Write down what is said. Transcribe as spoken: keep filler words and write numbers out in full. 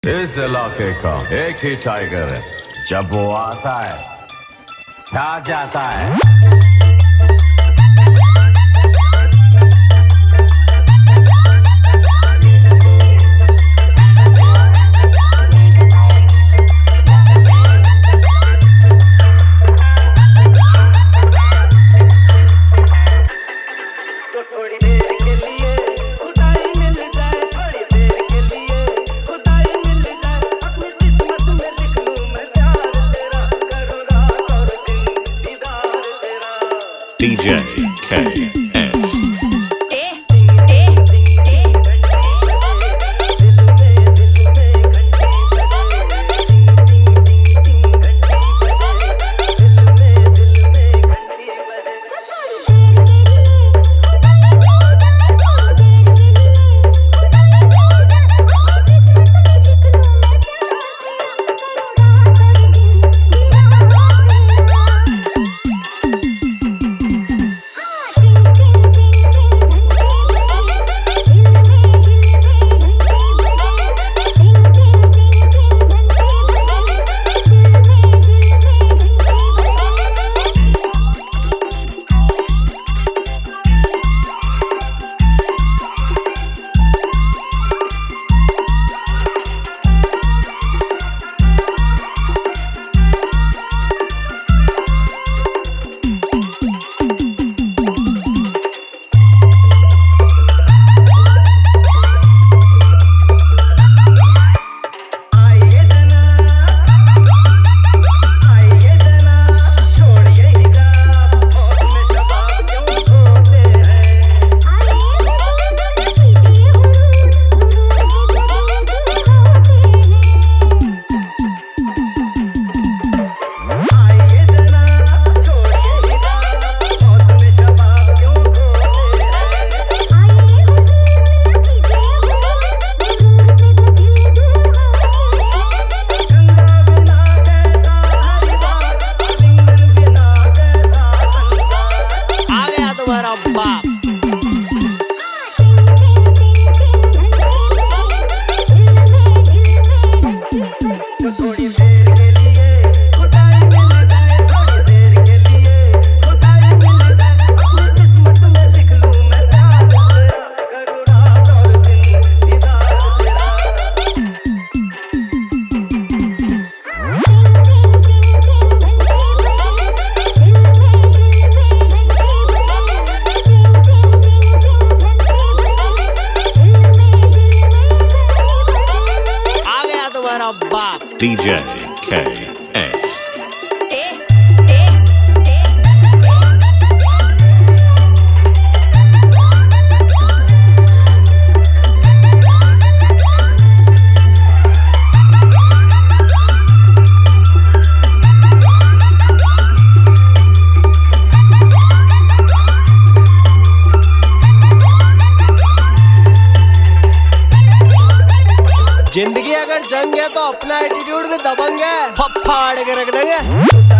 इस इलाके का एक ही टाइगर है, जब वो आता है छा जाता है। थोड़ी देर के लिए खुदाई मिल जाए, थोड़ी देर के लिए खुदाई मिल जाए, अपनी किस्मत में लिख लूं मैं प्यार तेरा, करूँ रात और दिन दीदार तेरा। D J K S बाप। थोड़ी देर के लिए खुदाई मिल जाए, थोड़ी देर के लिए खुदाई मिल जाए, अपनी किस्मत में लिख लूं मैं प्यार तेरा, करूँ रात और दिन दीदार तेरा। D J K S जिंदगी अगर जंग है तो अपना एटीट्यूड भी दबंग है, फाड़ के रख देंगे।